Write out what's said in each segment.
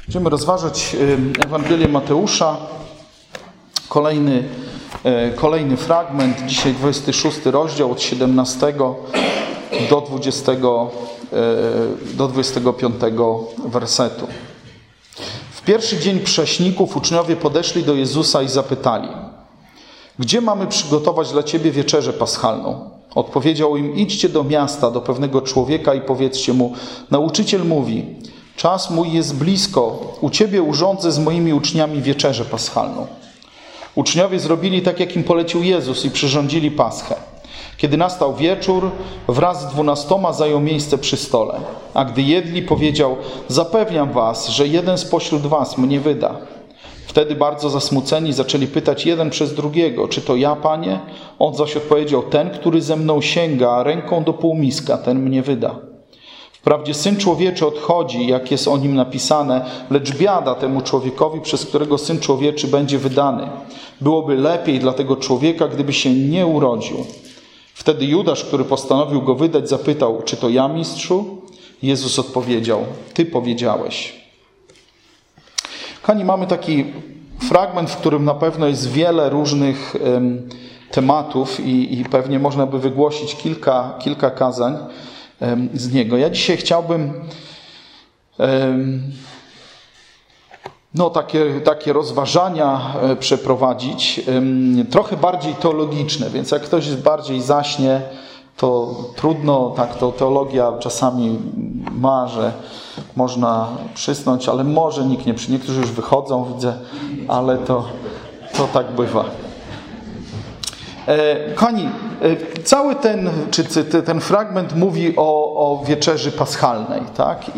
Będziemy rozważać Ewangelię Mateusza, kolejny fragment, dzisiaj 26 rozdział od 17 do 25 wersetu. W pierwszy dzień Prześników uczniowie podeszli do Jezusa i zapytali: gdzie mamy przygotować dla Ciebie wieczerzę paschalną? Odpowiedział im: idźcie do miasta, do pewnego człowieka i powiedzcie mu: nauczyciel mówi, czas mój jest blisko, u Ciebie urządzę z moimi uczniami wieczerzę paschalną. Uczniowie zrobili tak, jak im polecił Jezus i przyrządzili paschę. Kiedy nastał wieczór, wraz z 12 zajął miejsce przy stole. A gdy jedli, powiedział: zapewniam was, że jeden spośród was mnie wyda. Wtedy bardzo zasmuceni zaczęli pytać jeden przez drugiego: czy to ja, Panie? On zaś odpowiedział: ten, który ze mną sięga ręką do półmiska, ten mnie wyda. Wprawdzie Syn Człowieczy odchodzi, jak jest o nim napisane, lecz biada temu człowiekowi, przez którego Syn Człowieczy będzie wydany. Byłoby lepiej dla tego człowieka, gdyby się nie urodził. Wtedy Judasz, który postanowił go wydać, zapytał: czy to ja, mistrzu? Jezus odpowiedział: ty powiedziałeś. Kochani, mamy taki fragment, w którym na pewno jest wiele różnych tematów i pewnie można by wygłosić kilka kazań z niego. Ja dzisiaj chciałbym takie rozważania przeprowadzić, trochę bardziej teologiczne, więc jak ktoś bardziej zaśnie, to trudno, tak, to teologia czasami ma, że można przysnąć, ale może nikt nie przyjdzie. Niektórzy już wychodzą, widzę, ale to tak bywa. Kochani, cały ten fragment mówi o wieczerzy paschalnej, tak?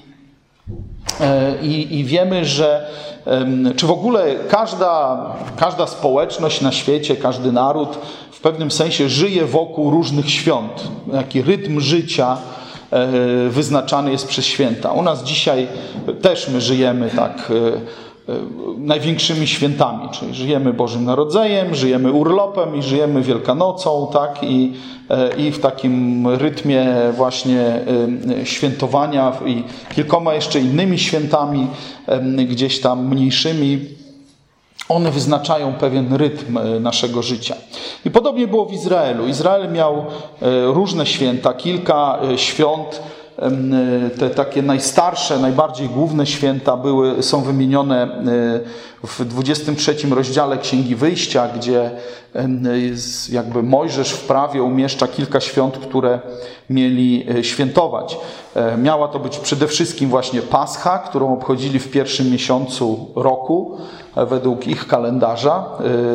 I wiemy, że czy w ogóle każda społeczność na świecie, każdy naród w pewnym sensie żyje wokół różnych świąt. Taki rytm życia wyznaczany jest przez święta. U nas dzisiaj też my żyjemy tak największymi świętami, czyli żyjemy Bożym Narodzeniem, żyjemy urlopem i żyjemy Wielkanocą, tak? I w takim rytmie właśnie świętowania i kilkoma jeszcze innymi świętami, gdzieś tam mniejszymi. One wyznaczają pewien rytm naszego życia. I podobnie było w Izraelu. Izrael miał różne święta, kilka świąt. Te takie najstarsze, najbardziej główne święta są wymienione w 23 rozdziale Księgi Wyjścia, gdzie jakby Mojżesz w prawie umieszcza kilka świąt, które mieli świętować. Miała to być przede wszystkim właśnie Pascha, którą obchodzili w pierwszym miesiącu roku według ich kalendarza.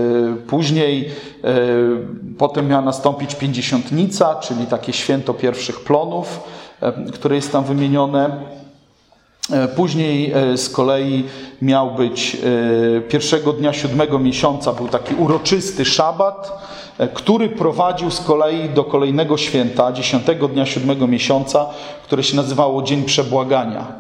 Potem miała nastąpić Pięćdziesiątnica, czyli takie święto pierwszych plonów, które jest tam wymienione. Później z kolei miał być pierwszego dnia 7 miesiąca, był taki uroczysty szabat, który prowadził z kolei do kolejnego święta, 10 dnia 7 miesiąca, które się nazywało Dzień Przebłagania.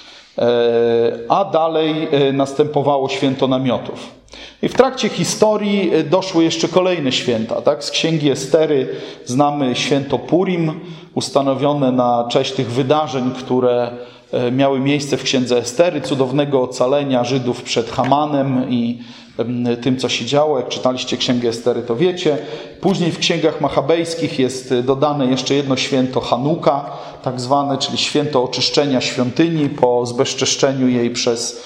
A dalej następowało święto namiotów. I w trakcie historii doszły jeszcze kolejne święta. Tak? Z Księgi Estery znamy święto Purim, ustanowione na cześć tych wydarzeń, które miały miejsce w Księdze Estery, cudownego ocalenia Żydów przed Hamanem i tym, co się działo. Jak czytaliście Księgę Estery, to wiecie. Później w Księgach Machabejskich jest dodane jeszcze jedno święto Hanuka, tak zwane, czyli święto oczyszczenia świątyni po zbezczeszczeniu jej przez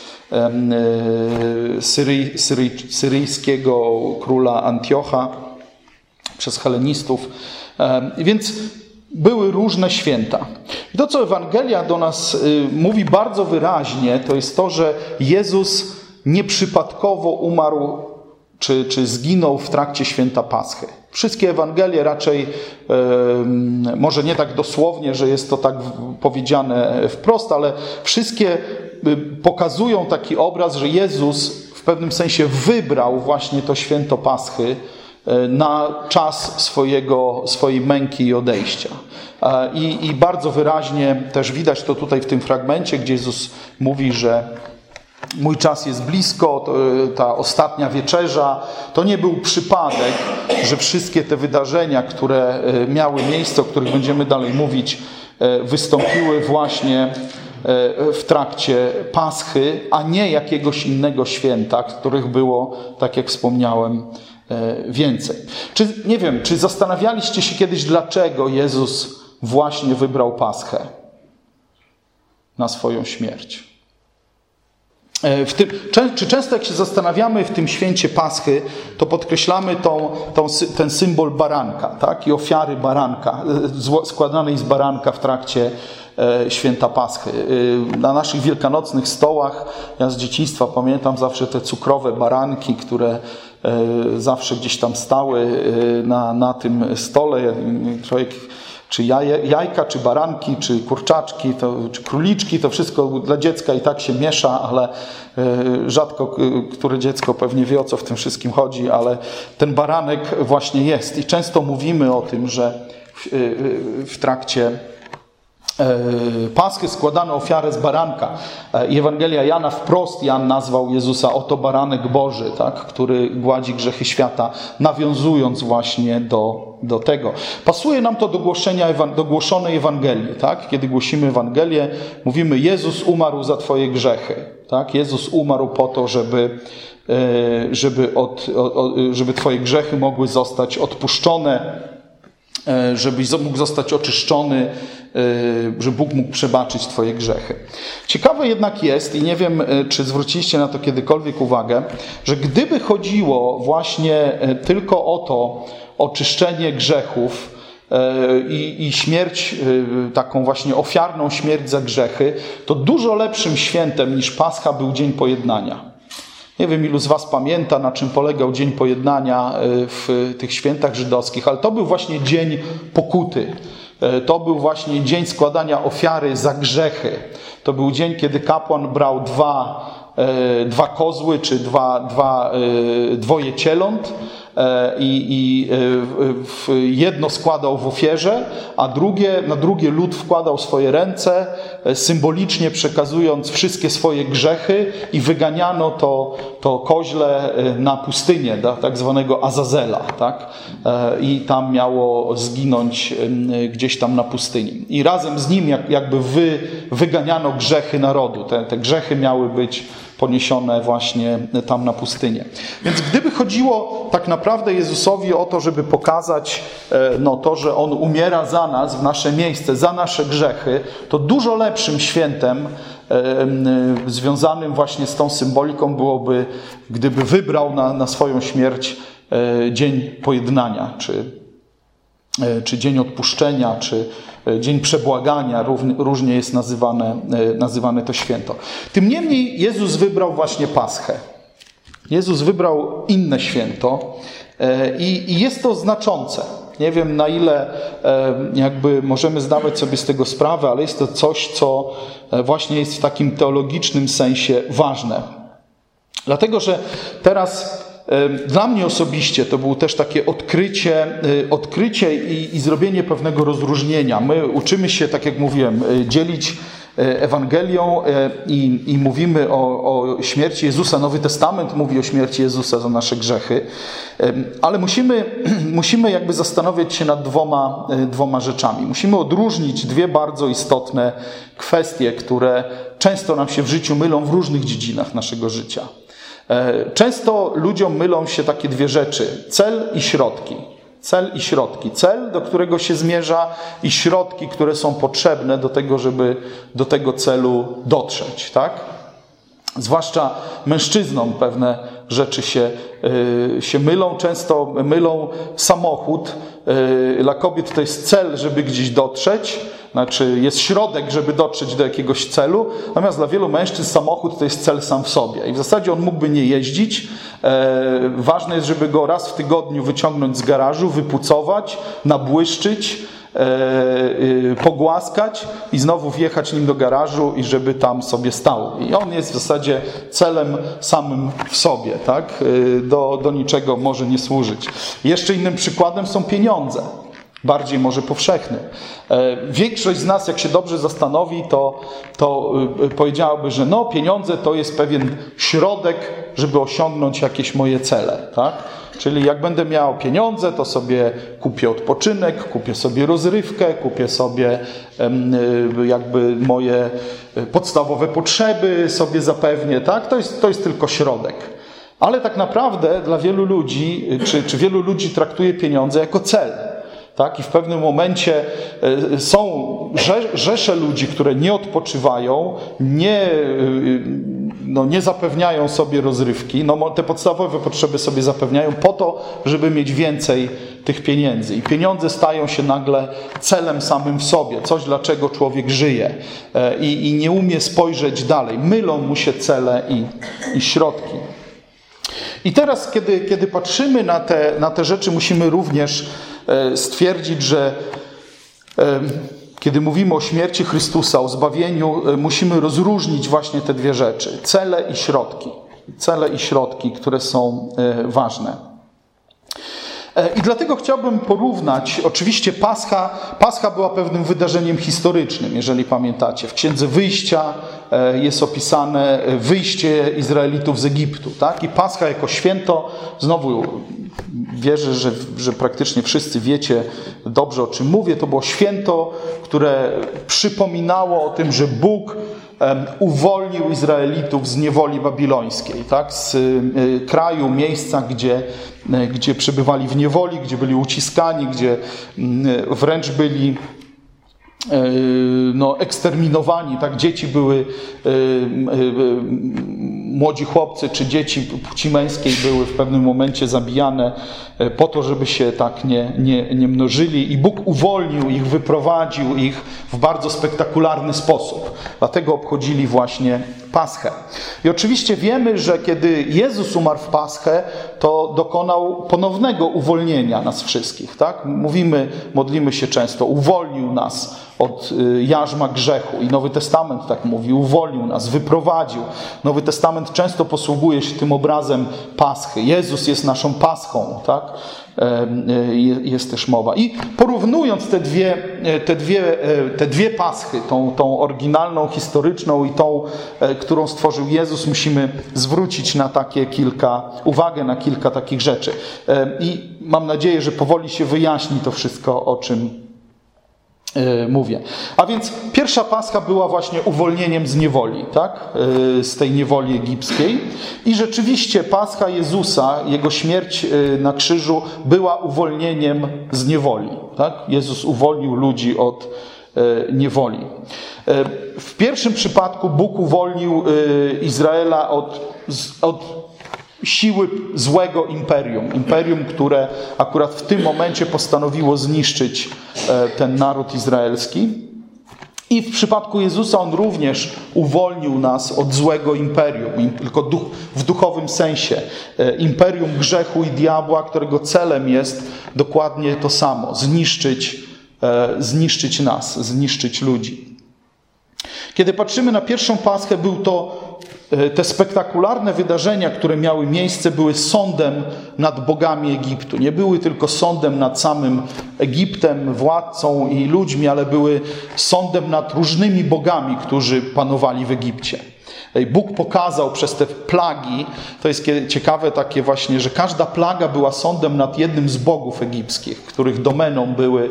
syryjskiego króla Antiocha, przez helenistów. Więc były różne święta. I to, co Ewangelia do nas mówi bardzo wyraźnie, to jest to, że Jezus nieprzypadkowo umarł czy zginął w trakcie święta Paschy. Wszystkie Ewangelie raczej, może nie tak dosłownie, że jest to tak powiedziane wprost, ale wszystkie pokazują taki obraz, że Jezus w pewnym sensie wybrał właśnie to święto Paschy na czas swojej męki i odejścia. I bardzo wyraźnie też widać to tutaj w tym fragmencie, gdzie Jezus mówi, że mój czas jest blisko, ta ostatnia wieczerza. To nie był przypadek, że wszystkie te wydarzenia, które miały miejsce, o których będziemy dalej mówić, wystąpiły właśnie w trakcie Paschy, a nie jakiegoś innego święta, których było, tak jak wspomniałem, więcej. Nie wiem, czy zastanawialiście się kiedyś, dlaczego Jezus właśnie wybrał Paschę na swoją śmierć? Czy często jak się zastanawiamy w tym święcie Paschy, to podkreślamy ten symbol baranka, tak? I ofiary baranka, składanej z baranka w trakcie święta Paschy. Na naszych wielkanocnych stołach, ja z dzieciństwa pamiętam zawsze te cukrowe baranki, które zawsze gdzieś tam stały na tym stole. Człowiek, czy jajka, czy baranki, czy kurczaczki, czy króliczki, to wszystko dla dziecka i tak się miesza, ale rzadko które dziecko pewnie wie, o co w tym wszystkim chodzi, ale ten baranek właśnie jest. I często mówimy o tym, że w trakcie Paschy składano ofiarę z baranka. I Ewangelia Jana wprost, Jan nazwał Jezusa oto baranek Boży, tak, który gładzi grzechy świata, nawiązując właśnie do tego. Pasuje nam to do głoszonej Ewangelii. Tak? Kiedy głosimy Ewangelię, mówimy: Jezus umarł za twoje grzechy. Tak? Jezus umarł po to, żeby twoje grzechy mogły zostać odpuszczone, żebyś mógł zostać oczyszczony, że Bóg mógł przebaczyć twoje grzechy. Ciekawe jednak jest, i nie wiem, czy zwróciliście na to kiedykolwiek uwagę, że gdyby chodziło właśnie tylko o to oczyszczenie grzechów i śmierć, taką właśnie ofiarną śmierć za grzechy, to dużo lepszym świętem niż Pascha był Dzień Pojednania. Nie wiem, ilu z was pamięta, na czym polegał Dzień Pojednania w tych świętach żydowskich, ale to był właśnie dzień pokuty. To był właśnie dzień składania ofiary za grzechy. To był dzień, kiedy kapłan brał dwa kozły, czy dwoje cieląt i jedno składał w ofierze, a na drugie lud wkładał swoje ręce, symbolicznie przekazując wszystkie swoje grzechy, i wyganiano to koźle na pustynię, tak zwanego Azazela. Tak? I tam miało zginąć gdzieś tam na pustyni. I razem z nim jakby wyganiano grzechy narodu. Te grzechy miały być poniesione właśnie tam na pustynię. Więc gdyby chodziło tak naprawdę Jezusowi o to, żeby pokazać to, że On umiera za nas, w nasze miejsce, za nasze grzechy, to dużo lepszym świętem związanym właśnie z tą symboliką byłoby, gdyby wybrał na swoją śmierć Dzień Pojednania, czy Dzień Odpuszczenia, czy Dzień Przebłagania, różnie jest nazywane to święto. Tym niemniej Jezus wybrał właśnie Paschę. Jezus wybrał inne święto i jest to znaczące. Nie wiem, na ile jakby możemy zdawać sobie z tego sprawę, ale jest to coś, co właśnie jest w takim teologicznym sensie ważne. Dlatego, że teraz dla mnie osobiście to było też takie odkrycie i zrobienie pewnego rozróżnienia. My uczymy się, tak jak mówiłem, dzielić Ewangelią i mówimy o śmierci Jezusa. Nowy Testament mówi o śmierci Jezusa za nasze grzechy, ale musimy jakby zastanowić się nad dwoma rzeczami. Musimy odróżnić dwie bardzo istotne kwestie, które często nam się w życiu mylą w różnych dziedzinach naszego życia. Często ludziom mylą się takie dwie rzeczy: cel i środki. Cel i środki. Cel, do którego się zmierza, i środki, które są potrzebne do tego, żeby do tego celu dotrzeć. Tak? Zwłaszcza mężczyznom pewne rzeczy się mylą. Często mylą samochód. Dla kobiet to jest cel, żeby gdzieś dotrzeć. Znaczy jest środek, żeby dotrzeć do jakiegoś celu. Natomiast dla wielu mężczyzn samochód to jest cel sam w sobie. I w zasadzie on mógłby nie jeździć. Ważne jest, żeby go raz w tygodniu wyciągnąć z garażu, wypucować, nabłyszczyć, pogłaskać i znowu wjechać nim do garażu i żeby tam sobie stał. I on jest w zasadzie celem samym w sobie. Tak? Do niczego może nie służyć. Jeszcze innym przykładem są pieniądze. bardziej może powszechny. Większość z nas, jak się dobrze zastanowi, to powiedziałaby, że no, pieniądze to jest pewien środek, żeby osiągnąć jakieś moje cele, tak? Czyli jak będę miał pieniądze, to sobie kupię odpoczynek, kupię sobie rozrywkę, kupię sobie jakby moje podstawowe potrzeby sobie zapewnię, tak? To jest tylko środek. Ale tak naprawdę dla wielu ludzi, czy wielu ludzi traktuje pieniądze jako cel. Tak? I w pewnym momencie są rzesze ludzi, które nie odpoczywają, nie zapewniają sobie rozrywki, te podstawowe potrzeby sobie zapewniają po to, żeby mieć więcej tych pieniędzy. I pieniądze stają się nagle celem samym w sobie, coś, dlaczego człowiek żyje i nie umie spojrzeć dalej. Mylą mu się cele i środki. I teraz, kiedy patrzymy na te rzeczy, musimy również stwierdzić, że kiedy mówimy o śmierci Chrystusa, o zbawieniu, musimy rozróżnić właśnie te dwie rzeczy. Cele i środki. Cele i środki, które są ważne. I dlatego chciałbym porównać, oczywiście Pascha była pewnym wydarzeniem historycznym, jeżeli pamiętacie. W Księdze Wyjścia jest opisane wyjście Izraelitów z Egiptu. Tak? I Pascha jako święto, znowu wierzę, że praktycznie wszyscy wiecie dobrze, o czym mówię. To było święto, które przypominało o tym, że Bóg uwolnił Izraelitów z niewoli babilońskiej, tak? Z kraju, miejsca, gdzie przebywali w niewoli, gdzie byli uciskani, gdzie wręcz byli eksterminowani, tak? Dzieci były, młodzi chłopcy czy dzieci płci męskiej były w pewnym momencie zabijane po to, żeby się tak nie mnożyli i Bóg uwolnił ich, wyprowadził ich w bardzo spektakularny sposób. Dlatego obchodzili właśnie Paschę. I oczywiście wiemy, że kiedy Jezus umarł w Paschę, to dokonał ponownego uwolnienia nas wszystkich. Tak? Modlimy się często, uwolnił nas od jarzma grzechu. I Nowy Testament tak mówi, uwolnił nas, wyprowadził. Nowy Testament często posługuje się tym obrazem Paschy. Jezus jest naszą Paschą, tak? Jest też mowa. I porównując te dwie Paschy, tą oryginalną, historyczną i tą, którą stworzył Jezus, musimy zwrócić uwagę na kilka takich rzeczy. I mam nadzieję, że powoli się wyjaśni to wszystko, o czym mówię. A więc pierwsza Pascha była właśnie uwolnieniem z niewoli, tak? Z tej niewoli egipskiej. I rzeczywiście Pascha Jezusa, Jego śmierć na krzyżu była uwolnieniem z niewoli. Tak? Jezus uwolnił ludzi od niewoli. W pierwszym przypadku Bóg uwolnił Izraela od siły złego imperium, które akurat w tym momencie postanowiło zniszczyć ten naród izraelski. I w przypadku Jezusa On również uwolnił nas od złego imperium, tylko w duchowym sensie. Imperium grzechu i diabła, którego celem jest dokładnie to samo. Zniszczyć nas, zniszczyć ludzi. Kiedy patrzymy na pierwszą Paschę, te spektakularne wydarzenia, które miały miejsce, były sądem nad bogami Egiptu. Nie były tylko sądem nad samym Egiptem, władcą i ludźmi, ale były sądem nad różnymi bogami, którzy panowali w Egipcie. Bóg pokazał przez te plagi, to jest ciekawe takie właśnie, że każda plaga była sądem nad jednym z bogów egipskich, których domeną były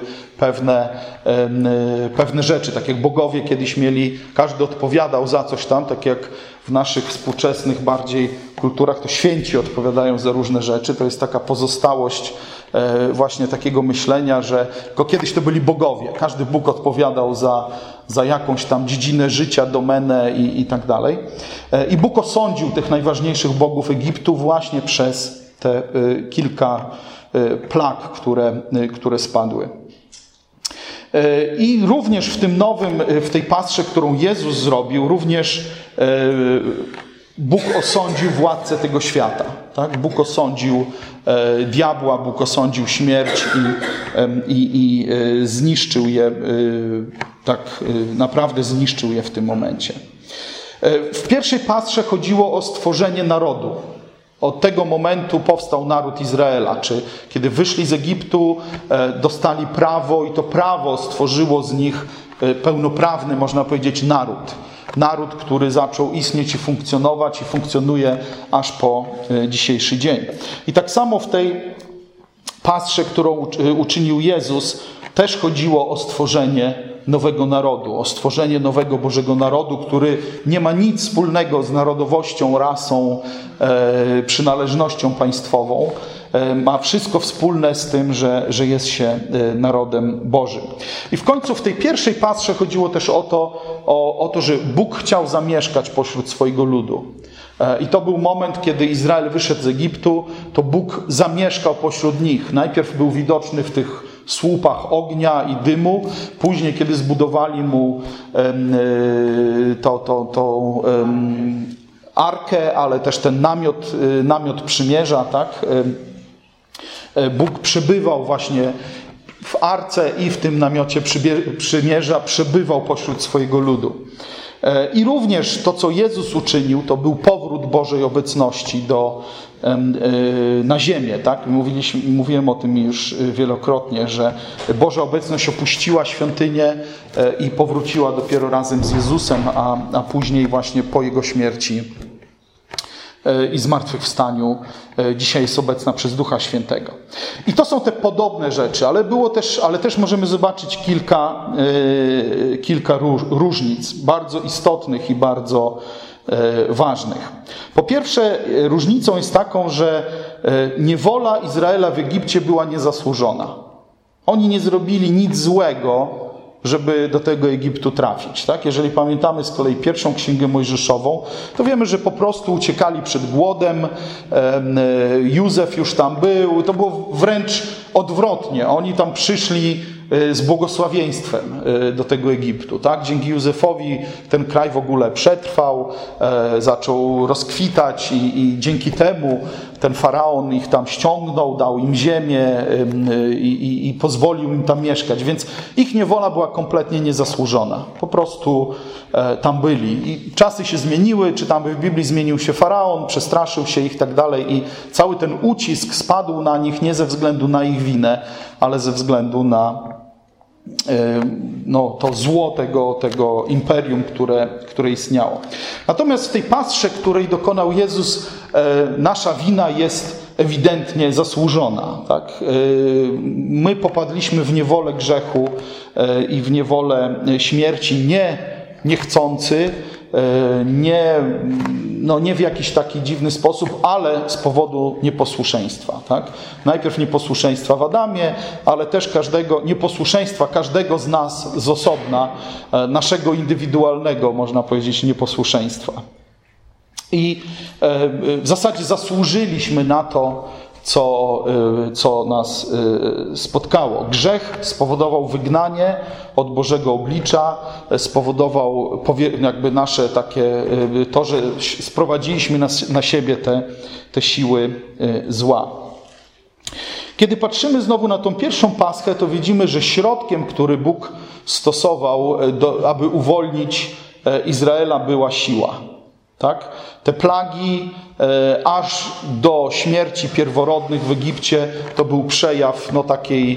pewne rzeczy. Tak jak bogowie kiedyś każdy odpowiadał za coś tam, tak jak w naszych współczesnych bardziej kulturach to święci odpowiadają za różne rzeczy. To jest taka pozostałość właśnie takiego myślenia, że tylko kiedyś to byli bogowie. Każdy Bóg odpowiadał za jakąś tam dziedzinę życia, domenę i tak dalej. I Bóg osądził tych najważniejszych bogów Egiptu właśnie przez te kilka plag, które spadły. I również w tej Pasche, którą Jezus zrobił, również Bóg osądził władcę tego świata. Tak? Bóg osądził diabła, Bóg osądził śmierć i zniszczył je, tak naprawdę zniszczył je w tym momencie. W pierwszej Pasche chodziło o stworzenie narodu. Od tego momentu powstał naród Izraela, czy kiedy wyszli z Egiptu, dostali prawo i to prawo stworzyło z nich pełnoprawny, można powiedzieć, naród. Naród, który zaczął istnieć i funkcjonuje aż po dzisiejszy dzień. I tak samo w tej pasrze, którą uczynił Jezus, też chodziło o stworzenie nowego narodu, o stworzenie nowego Bożego narodu, który nie ma nic wspólnego z narodowością, rasą, przynależnością państwową. Ma wszystko wspólne z tym, że jest się narodem Bożym. I w końcu w tej pierwszej pasrze chodziło też o to, że Bóg chciał zamieszkać pośród swojego ludu. I to był moment, kiedy Izrael wyszedł z Egiptu, to Bóg zamieszkał pośród nich. Najpierw był widoczny w tych słupach ognia i dymu, później, kiedy zbudowali mu arkę, ale też ten namiot przymierza, tak? Bóg przebywał właśnie w arce i w tym namiocie przymierza, przebywał pośród swojego ludu. I również to, co Jezus uczynił, to był powrót Bożej obecności na ziemię. Tak? Mówiłem o tym już wielokrotnie, że Boża obecność opuściła świątynię i powróciła dopiero razem z Jezusem, a później właśnie po Jego śmierci i zmartwychwstaniu dzisiaj jest obecna przez Ducha Świętego. I to są te podobne rzeczy, ale też możemy zobaczyć kilka różnic, bardzo istotnych i bardzo ważnych. Po pierwsze, różnicą jest taką, że niewola Izraela w Egipcie była niezasłużona. Oni nie zrobili nic złego, żeby do tego Egiptu trafić. Tak? Jeżeli pamiętamy z kolei pierwszą Księgę Mojżeszową, to wiemy, że po prostu uciekali przed głodem, Józef już tam był, to było wręcz odwrotnie. Oni tam przyszli z błogosławieństwem do tego Egiptu. Tak? Dzięki Józefowi ten kraj w ogóle przetrwał, zaczął rozkwitać i dzięki temu ten faraon ich tam ściągnął, dał im ziemię i pozwolił im tam mieszkać. Więc ich niewola była kompletnie niezasłużona. Po prostu tam byli. I czasy się zmieniły, czytamy w Biblii, zmienił się faraon, przestraszył się ich i tak dalej i cały ten ucisk spadł na nich nie ze względu na ich winę, ale ze względu na to zło tego imperium, które istniało. Natomiast w tej pasrze, której dokonał Jezus, nasza wina jest ewidentnie zasłużona. Tak? My popadliśmy w niewolę grzechu i w niewolę śmierci niechcący, nie w jakiś taki dziwny sposób, ale z powodu nieposłuszeństwa. Tak? Najpierw nieposłuszeństwa w Adamie, ale też nieposłuszeństwa każdego z nas z osobna, naszego indywidualnego, można powiedzieć, nieposłuszeństwa. I w zasadzie zasłużyliśmy na to, co nas spotkało. Grzech spowodował wygnanie od Bożego oblicza, spowodował jakby nasze to, że sprowadziliśmy na siebie te siły zła. Kiedy patrzymy znowu na tą pierwszą paschę, to widzimy, że środkiem, który Bóg stosował, aby uwolnić Izraela, była siła. Tak? Te plagi aż do śmierci pierworodnych w Egipcie to był przejaw takiej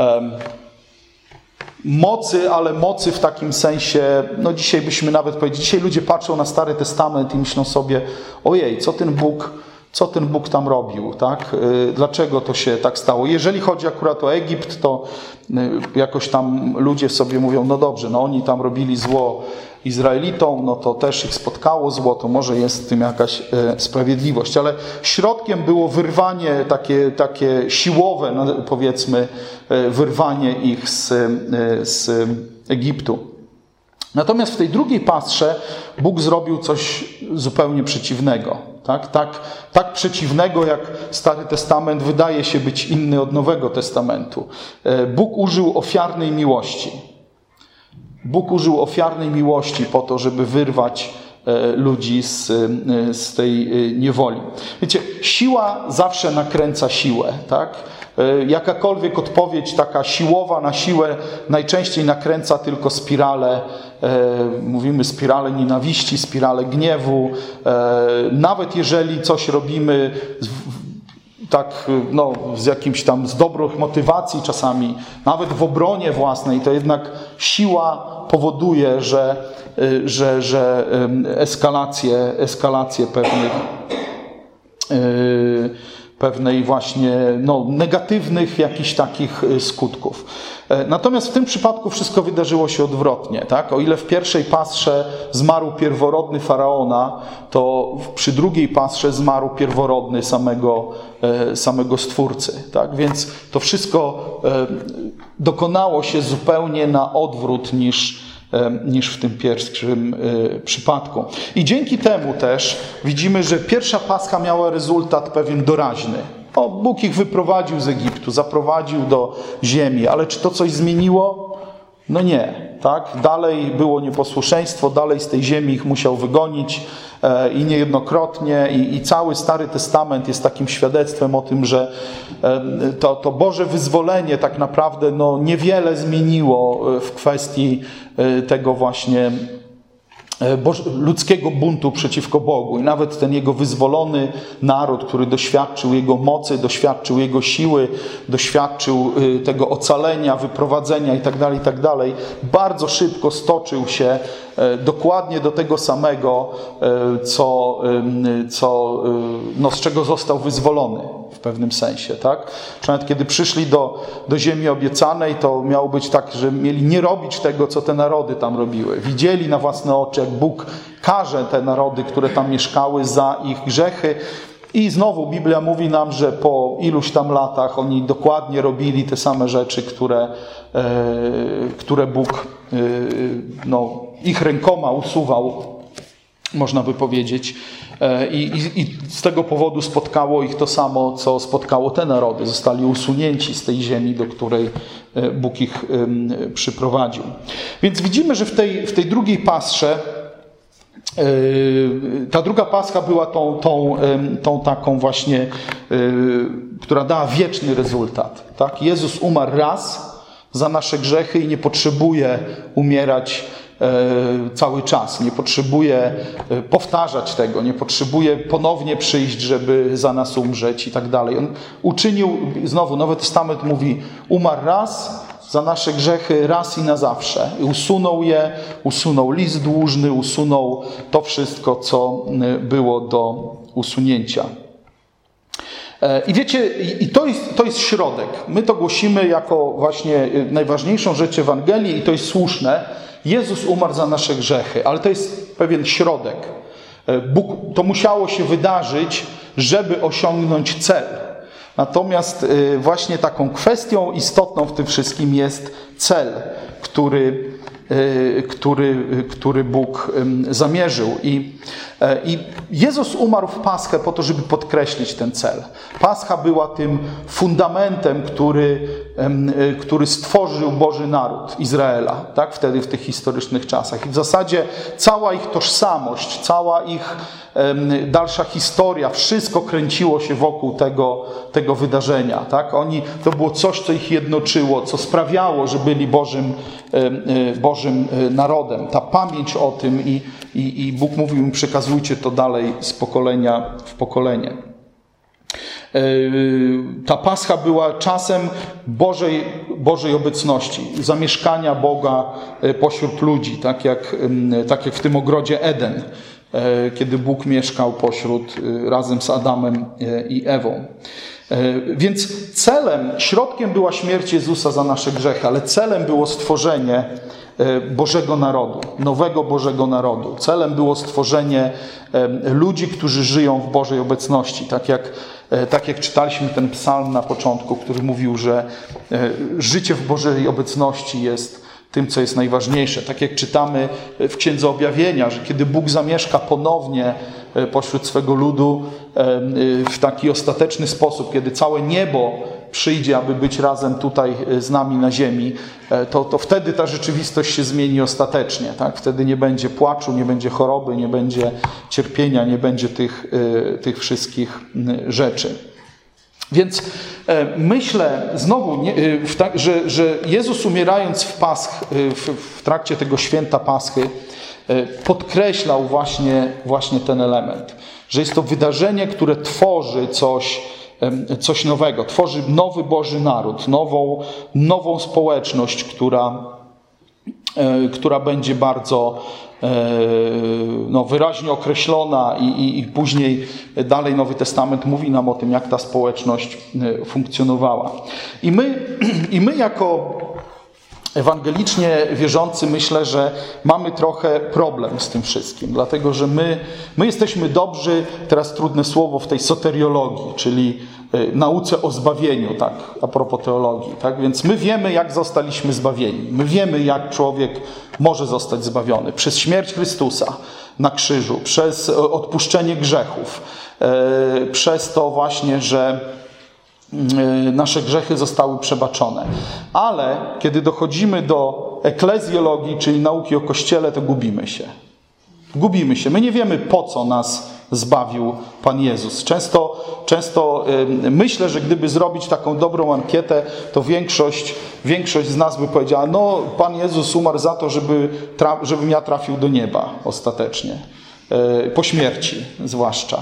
mocy, ale mocy w takim sensie, dzisiaj byśmy nawet powiedzieli, dzisiaj ludzie patrzą na Stary Testament i myślą sobie, ojej, co ten Bóg tam robił, tak? Dlaczego to się tak stało? Jeżeli chodzi akurat o Egipt, to jakoś tam ludzie sobie mówią, no dobrze, oni tam robili zło Izraelitom, to też ich spotkało zło, to może jest w tym jakaś sprawiedliwość. Ale środkiem było wyrwanie, takie siłowe, powiedzmy, wyrwanie ich z Egiptu. Natomiast w tej drugiej pasrze Bóg zrobił coś zupełnie przeciwnego. Tak przeciwnego, jak Stary Testament wydaje się być inny od Nowego Testamentu. Bóg użył ofiarnej miłości. Bóg użył ofiarnej miłości po to, żeby wyrwać ludzi z tej niewoli. Wiecie, siła zawsze nakręca siłę, tak? Jakakolwiek odpowiedź taka siłowa na siłę najczęściej nakręca tylko spirale, mówimy spirale nienawiści, spirale gniewu. Nawet jeżeli coś robimy tak, no, z jakimś tam, z dobrych motywacji czasami, nawet w obronie własnej, to jednak siła powoduje, że eskalację pewnej właśnie negatywnych jakichś takich skutków. Natomiast w tym przypadku wszystko wydarzyło się odwrotnie. Tak? O ile w pierwszej pasrze zmarł pierworodny Faraona, to przy drugiej pasrze zmarł pierworodny samego Stwórcy. Tak? Więc to wszystko dokonało się zupełnie na odwrót niż w tym pierwszym przypadku. I dzięki temu też widzimy, że pierwsza Pascha miała rezultat pewien doraźny. Bóg ich wyprowadził z Egiptu, zaprowadził do ziemi, ale czy to coś zmieniło? No nie. Tak? Dalej było nieposłuszeństwo, dalej z tej ziemi ich musiał wygonić i niejednokrotnie i cały Stary Testament jest takim świadectwem o tym, że to Boże wyzwolenie tak naprawdę niewiele zmieniło w kwestii tego właśnie ludzkiego buntu przeciwko Bogu. I nawet ten Jego wyzwolony naród, który doświadczył Jego mocy, doświadczył Jego siły, doświadczył tego ocalenia, wyprowadzenia itd., bardzo szybko stoczył się dokładnie do tego samego, z czego został wyzwolony w pewnym sensie. Tak? Nawet kiedy przyszli do ziemi obiecanej, to miało być tak, że mieli nie robić tego, co te narody tam robiły. Widzieli na własne oczy, jak Bóg karze te narody, które tam mieszkały, za ich grzechy. I znowu Biblia mówi nam, że po iluś tam latach oni dokładnie robili te same rzeczy, które Bóg ich rękoma usuwał, można by powiedzieć. I z tego powodu spotkało ich to samo, co spotkało te narody. Zostali usunięci z tej ziemi, do której Bóg ich przyprowadził. Więc widzimy, że w tej drugiej pasrze, ta druga Pascha była tą taką właśnie, która dała wieczny rezultat. Tak? Jezus umarł raz za nasze grzechy i nie potrzebuje umierać cały czas. Nie potrzebuje powtarzać tego, nie potrzebuje ponownie przyjść, żeby za nas umrzeć i tak dalej. On uczynił, znowu Nowy Testament mówi, umarł raz za nasze grzechy, raz i na zawsze. I usunął list dłużny, usunął to wszystko, co było do usunięcia. I wiecie, to jest środek. My to głosimy jako właśnie najważniejszą rzecz Ewangelii i to jest słuszne. Jezus umarł za nasze grzechy, ale to jest pewien środek. To musiało się wydarzyć, żeby osiągnąć cel. Natomiast właśnie taką kwestią istotną w tym wszystkim jest cel, który Bóg zamierzył. I Jezus umarł w Paschę po to, żeby podkreślić ten cel. Pascha była tym fundamentem, który stworzył Boży naród Izraela, tak? Wtedy w tych historycznych czasach. I w zasadzie cała ich tożsamość, cała ich dalsza historia, wszystko kręciło się wokół tego wydarzenia. Tak? To było coś, co ich jednoczyło, co sprawiało, że byli Bożym narodem. Ta pamięć o tym i Bóg mówił im, przekazujcie to dalej z pokolenia w pokolenie. Ta Pascha była czasem Bożej obecności, zamieszkania Boga pośród ludzi, tak jak w tym ogrodzie Eden, kiedy Bóg mieszkał razem z Adamem i Ewą. Więc środkiem była śmierć Jezusa za nasze grzechy, ale celem było stworzenie Bożego narodu, nowego Bożego narodu. Celem było stworzenie ludzi, którzy żyją w Bożej obecności. Tak jak czytaliśmy ten psalm na początku, który mówił, że życie w Bożej obecności jest tym, co jest najważniejsze. Tak jak czytamy w Księdze Objawienia, że kiedy Bóg zamieszka ponownie pośród swego ludu w taki ostateczny sposób, kiedy całe niebo przyjdzie, aby być razem tutaj z nami na ziemi, to wtedy ta rzeczywistość się zmieni ostatecznie. Tak? Wtedy nie będzie płaczu, nie będzie choroby, nie będzie cierpienia, nie będzie tych wszystkich rzeczy. Więc myślę znowu, że Jezus umierając w trakcie tego święta Paschy podkreślał właśnie ten element, że jest to wydarzenie, które tworzy coś nowego, tworzy nowy Boży naród, nową społeczność, która będzie bardzo wyraźnie określona i później dalej Nowy Testament mówi nam o tym, jak ta społeczność funkcjonowała. I my jako ewangelicznie wierzący myślę, że mamy trochę problem z tym wszystkim, dlatego że my jesteśmy dobrzy, teraz trudne słowo, w tej soteriologii, czyli nauce o zbawieniu, tak, a propos teologii. Tak? Więc my wiemy, jak zostaliśmy zbawieni. My wiemy, jak człowiek może zostać zbawiony. Przez śmierć Chrystusa na krzyżu, przez odpuszczenie grzechów, przez to właśnie, że nasze grzechy zostały przebaczone. Ale kiedy dochodzimy do eklezjologii, czyli nauki o Kościele, to gubimy się. Gubimy się. My nie wiemy, po co nas zbawił Pan Jezus. Często myślę, że gdyby zrobić taką dobrą ankietę, to większość z nas by powiedziała, no Pan Jezus umarł za to, żebym ja trafił do nieba ostatecznie. Po śmierci zwłaszcza.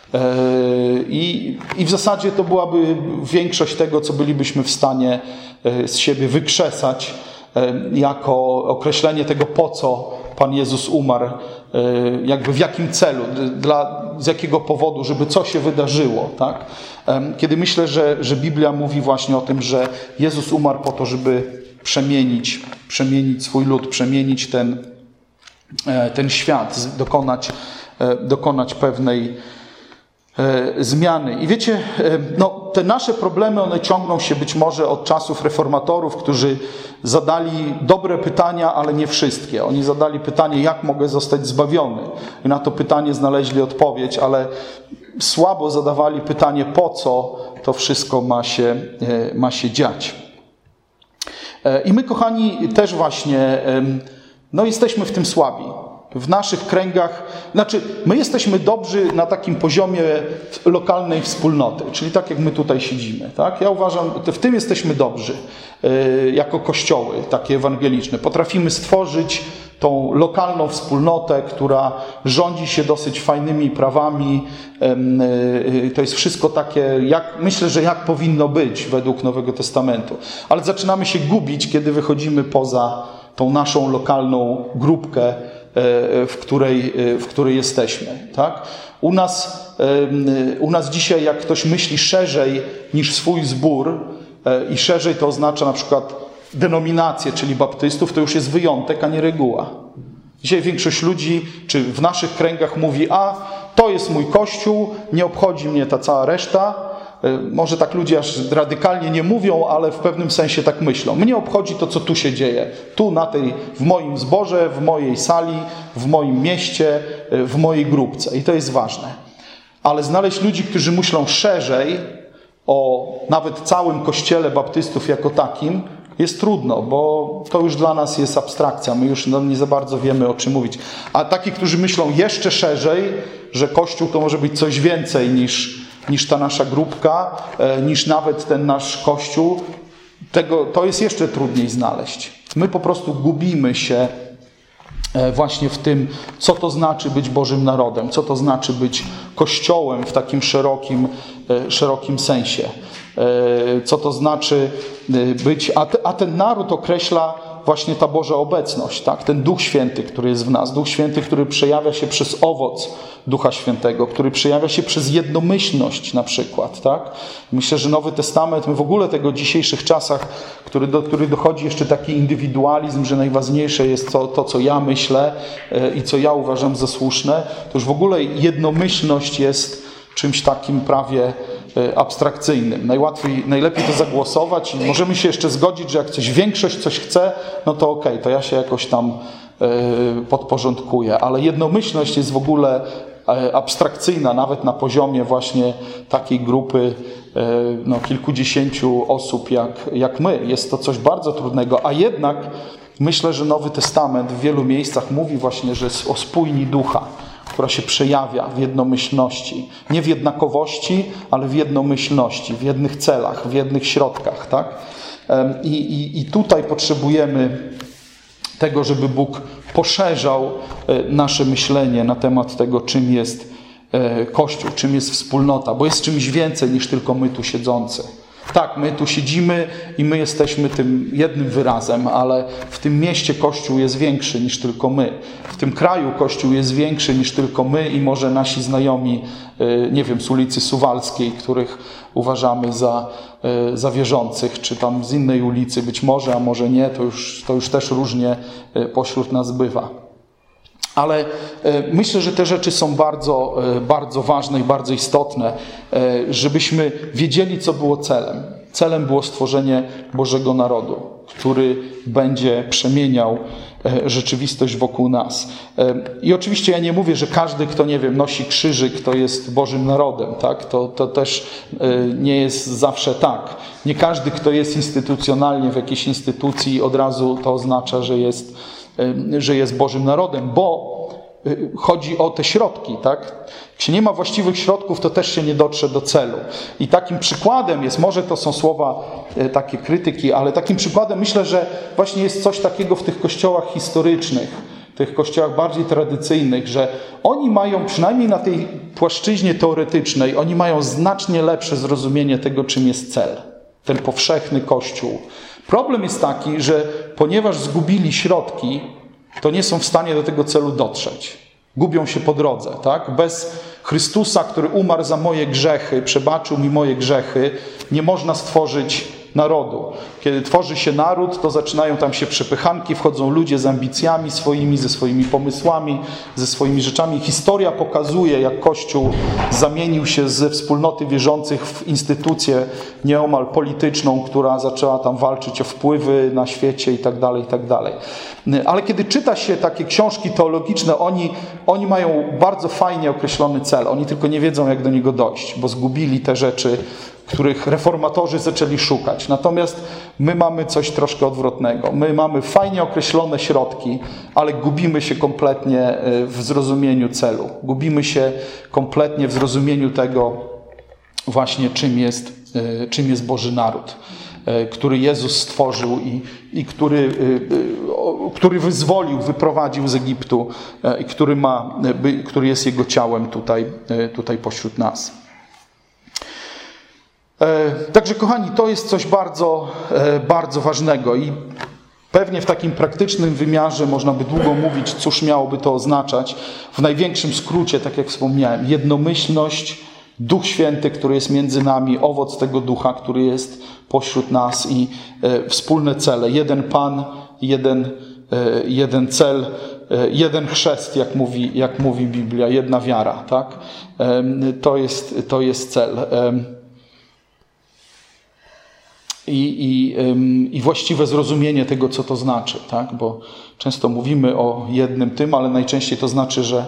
I w zasadzie to byłaby większość tego, co bylibyśmy w stanie z siebie wykrzesać jako określenie tego, po co Pan Jezus umarł, jakby w jakim celu, z jakiego powodu, żeby co się wydarzyło. Tak? Kiedy myślę, że Biblia mówi właśnie o tym, że Jezus umarł po to, żeby przemienić swój lud, przemienić ten świat, dokonać pewnej zmiany. I wiecie, te nasze problemy, one ciągną się być może od czasów reformatorów, którzy zadali dobre pytania, ale nie wszystkie. Oni zadali pytanie, jak mogę zostać zbawiony? I na to pytanie znaleźli odpowiedź, ale słabo zadawali pytanie, po co to wszystko ma się dziać. I my, kochani, też właśnie jesteśmy w tym słabi. W naszych kręgach, my jesteśmy dobrzy na takim poziomie lokalnej wspólnoty, czyli tak jak my tutaj siedzimy. Tak? Ja uważam, w tym jesteśmy dobrzy jako kościoły takie ewangeliczne. Potrafimy stworzyć tą lokalną wspólnotę, która rządzi się dosyć fajnymi prawami. To jest wszystko takie, myślę, że jak powinno być według Nowego Testamentu. Ale zaczynamy się gubić, kiedy wychodzimy poza tą naszą lokalną grupkę, w której jesteśmy. Tak? U nas dzisiaj, jak ktoś myśli szerzej niż swój zbór, i szerzej to oznacza na przykład denominację, czyli baptystów, to już jest wyjątek, a nie reguła. Dzisiaj większość ludzi, czy w naszych kręgach mówi, to jest mój kościół, nie obchodzi mnie ta cała reszta. Może tak ludzie aż radykalnie nie mówią, ale w pewnym sensie tak myślą. Mnie obchodzi to, co tu się dzieje. Tu w moim zborze, w mojej sali, w moim mieście, w mojej grupce. I to jest ważne. Ale znaleźć ludzi, którzy myślą szerzej o nawet całym kościele baptystów jako takim, jest trudno, bo to już dla nas jest abstrakcja. My już nie za bardzo wiemy, o czym mówić. A takich, którzy myślą jeszcze szerzej, że Kościół to może być coś więcej niż ta nasza grupka, niż nawet ten nasz Kościół, to jest jeszcze trudniej znaleźć. My po prostu gubimy się właśnie w tym, co to znaczy być Bożym narodem, co to znaczy być Kościołem w takim szerokim sensie. Co to znaczy być, a ten naród określa właśnie ta Boża obecność, tak? Ten Duch Święty, który jest w nas. Duch Święty, który przejawia się przez owoc Ducha Świętego, który przejawia się przez jednomyślność na przykład. Tak? Myślę, że Nowy Testament, my w ogóle tego w dzisiejszych czasach, do których dochodzi jeszcze taki indywidualizm, że najważniejsze jest to, co ja myślę i co ja uważam za słuszne, to już w ogóle jednomyślność jest czymś takim prawie abstrakcyjnym. Najlepiej to zagłosować i możemy się jeszcze zgodzić, że jak większość coś chce, no to okej, to ja się jakoś tam podporządkuję. Ale jednomyślność jest w ogóle abstrakcyjna, nawet na poziomie właśnie takiej grupy kilkudziesięciu osób jak my. Jest to coś bardzo trudnego, a jednak myślę, że Nowy Testament w wielu miejscach mówi właśnie, że jest o spójni ducha, która się przejawia w jednomyślności. Nie w jednakowości, ale w jednomyślności, w jednych celach, w jednych środkach. Tak? I tutaj potrzebujemy tego, żeby Bóg poszerzał nasze myślenie na temat tego, czym jest Kościół, czym jest wspólnota, bo jest czymś więcej niż tylko my tu siedzący. Tak, my tu siedzimy i my jesteśmy tym jednym wyrazem, ale w tym mieście Kościół jest większy niż tylko my. W tym kraju Kościół jest większy niż tylko my i może nasi znajomi, nie wiem, z ulicy Suwalskiej, których uważamy za wierzących, czy tam z innej ulicy być może, a może nie, to już też różnie pośród nas bywa. Ale myślę, że te rzeczy są bardzo, bardzo ważne i bardzo istotne, żebyśmy wiedzieli, co było celem. Celem było stworzenie Bożego Narodu, który będzie przemieniał rzeczywistość wokół nas. I oczywiście ja nie mówię, że każdy, kto, nie wiem, nosi krzyżyk, to jest Bożym Narodem. Tak? To też nie jest zawsze tak. Nie każdy, kto jest instytucjonalnie w jakiejś instytucji, od razu to oznacza, że jest Bożym Narodem, bo chodzi o te środki, tak? Jak się nie ma właściwych środków, to też się nie dotrze do celu. I takim przykładem jest, może to są słowa takie krytyki, ale takim przykładem myślę, że właśnie jest coś takiego w tych kościołach historycznych, tych kościołach bardziej tradycyjnych, że oni mają, przynajmniej na tej płaszczyźnie teoretycznej, oni mają znacznie lepsze zrozumienie tego, czym jest cel. Ten powszechny Kościół. Problem jest taki, że ponieważ zgubili środki, to nie są w stanie do tego celu dotrzeć. Gubią się po drodze. Tak? Bez Chrystusa, który umarł za moje grzechy, przebaczył mi moje grzechy, nie można stworzyć narodu. Kiedy tworzy się naród, to zaczynają tam się przepychanki, wchodzą ludzie z ambicjami swoimi, ze swoimi pomysłami, ze swoimi rzeczami. Historia pokazuje, jak Kościół zamienił się ze wspólnoty wierzących w instytucję nieomal polityczną, która zaczęła tam walczyć o wpływy na świecie i tak dalej, i tak dalej. Ale kiedy czyta się takie książki teologiczne, oni mają bardzo fajnie określony cel. Oni tylko nie wiedzą, jak do niego dojść, bo zgubili te rzeczy, których reformatorzy zaczęli szukać. Natomiast my mamy coś troszkę odwrotnego. My mamy fajnie określone środki, ale gubimy się kompletnie w zrozumieniu celu. Gubimy się kompletnie w zrozumieniu tego właśnie, czym jest Boży Naród, który Jezus stworzył i który wyzwolił, wyprowadził z Egiptu i który jest Jego ciałem tutaj pośród nas. Także kochani, to jest coś bardzo, bardzo ważnego i pewnie w takim praktycznym wymiarze można by długo mówić, cóż miałoby to oznaczać. W największym skrócie, tak jak wspomniałem, jednomyślność, Duch Święty, który jest między nami, owoc tego Ducha, który jest pośród nas i wspólne cele. Jeden Pan, jeden cel, jeden chrzest, jak mówi Biblia, jedna wiara. Tak? To jest cel. I właściwe zrozumienie tego, co to znaczy, tak? Bo często mówimy o jednym tym, ale najczęściej to znaczy, że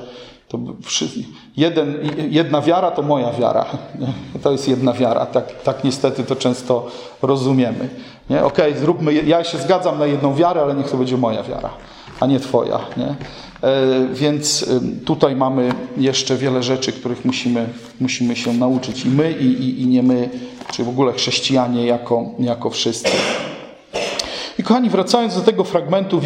jedna wiara to moja wiara. To jest jedna wiara. Tak niestety to często rozumiemy. Nie? Okej, zróbmy, ja się zgadzam na jedną wiarę, ale niech to będzie moja wiara, a nie twoja. Nie? Więc tutaj mamy jeszcze wiele rzeczy, których musimy się nauczyć. I my, i nie my, czy w ogóle chrześcijanie jako wszyscy. I kochani, wracając do tego fragmentu,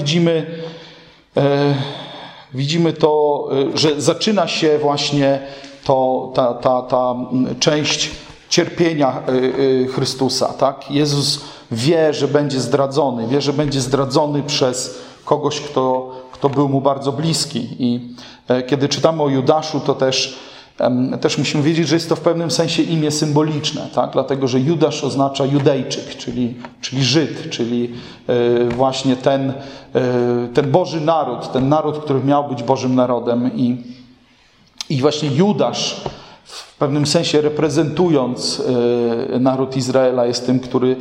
widzimy to, że zaczyna się właśnie ta część cierpienia Chrystusa. Tak? Jezus wie, że będzie zdradzony przez kogoś, kto był mu bardzo bliski. I kiedy czytamy o Judaszu, to też musimy wiedzieć, że jest to w pewnym sensie imię symboliczne, tak? Dlatego, że Judasz oznacza Judejczyk, czyli Żyd, czyli właśnie ten Boży naród, ten naród, który miał być Bożym narodem. I właśnie Judasz, w pewnym sensie reprezentując naród Izraela, jest tym, który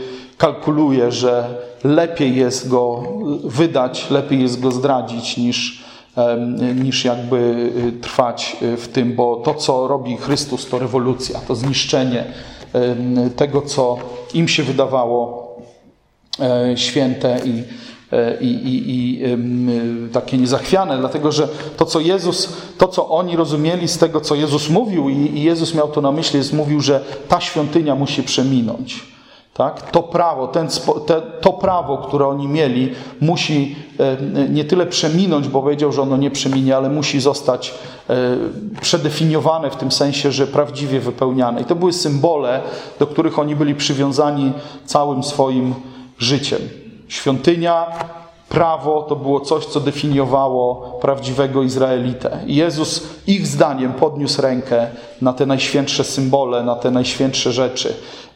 kalkuluje, że lepiej jest go wydać, lepiej jest go zdradzić, niż jakby trwać w tym, bo to, co robi Chrystus, to rewolucja, to zniszczenie tego, co im się wydawało święte i takie niezachwiane, dlatego że to, co oni rozumieli z tego, co Jezus mówił, i Jezus miał to na myśli, Jezus mówił, że ta świątynia musi przeminąć. Tak? To prawo, które oni mieli, musi nie tyle przeminąć, bo powiedział, że ono nie przeminie, ale musi zostać przedefiniowane w tym sensie, że prawdziwie wypełniane. I to były symbole, do których oni byli przywiązani całym swoim życiem. Świątynia, prawo to było coś, co definiowało prawdziwego Izraelitę. I Jezus ich zdaniem podniósł rękę na te najświętsze symbole, na te najświętsze rzeczy,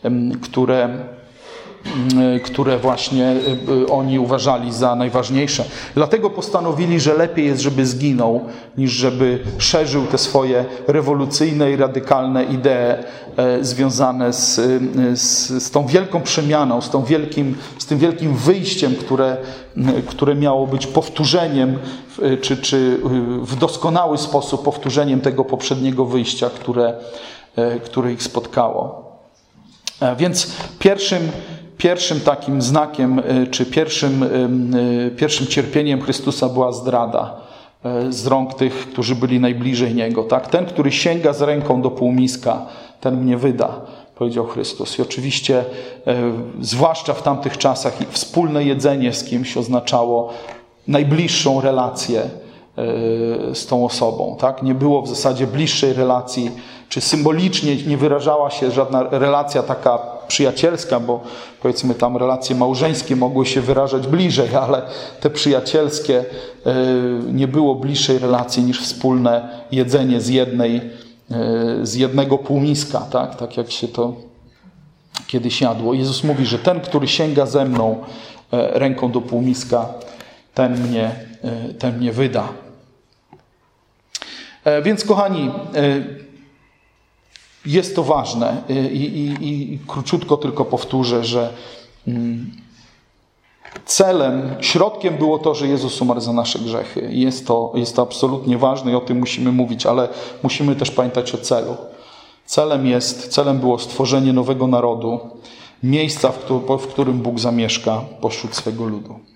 które właśnie oni uważali za najważniejsze. Dlatego postanowili, że lepiej jest, żeby zginął, niż żeby szerzył te swoje rewolucyjne i radykalne idee związane z tą wielką przemianą, z tym wielkim wyjściem, które miało być powtórzeniem, czy w doskonały sposób powtórzeniem tego poprzedniego wyjścia, które ich spotkało. Więc pierwszym takim znakiem, czy pierwszym cierpieniem Chrystusa była zdrada z rąk tych, którzy byli najbliżej Niego. Tak? Ten, który sięga z ręką do półmiska, ten mnie wyda, powiedział Chrystus. I oczywiście, zwłaszcza w tamtych czasach, wspólne jedzenie z kimś oznaczało najbliższą relację z tą osobą. Tak? Nie było w zasadzie bliższej relacji, czy symbolicznie nie wyrażała się żadna relacja taka przyjacielska, bo powiedzmy tam relacje małżeńskie mogły się wyrażać bliżej, ale te przyjacielskie nie było bliższej relacji niż wspólne jedzenie z jednego półmiska, tak jak się to kiedyś jadło. Jezus mówi, że ten, który sięga ze mną ręką do półmiska, ten mnie wyda. Więc kochani, jest to ważne i króciutko tylko powtórzę, że środkiem było to, że Jezus umarł za nasze grzechy. Jest to absolutnie ważne i o tym musimy mówić, ale musimy też pamiętać o celu. Celem było stworzenie nowego narodu, miejsca, w którym Bóg zamieszka pośród swego ludu.